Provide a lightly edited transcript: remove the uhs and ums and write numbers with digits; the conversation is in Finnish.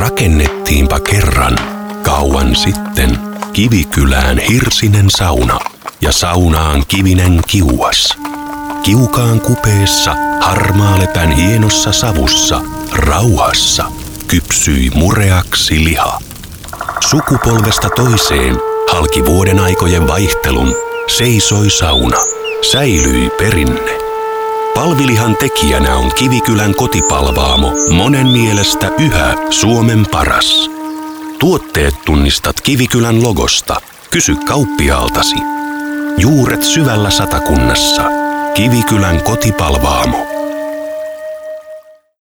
Rakennettiinpa kerran, kauan sitten, Kivikylään hirsinen sauna ja saunaan kivinen kiuas. Kiukaan kupeessa, harmaalepän hienossa savussa, rauhassa, kypsyi mureaksi liha. Sukupolvesta toiseen halki vuoden aikojen vaihtelun, seisoi sauna, säilyi perinne. Palvilihan tekijänä on Kivikylän kotipalvaamo, monen mielestä yhä Suomen paras. Tuotteet tunnistat Kivikylän logosta. Kysy kauppiaaltasi. Juuret syvällä Satakunnassa. Kivikylän kotipalvaamo.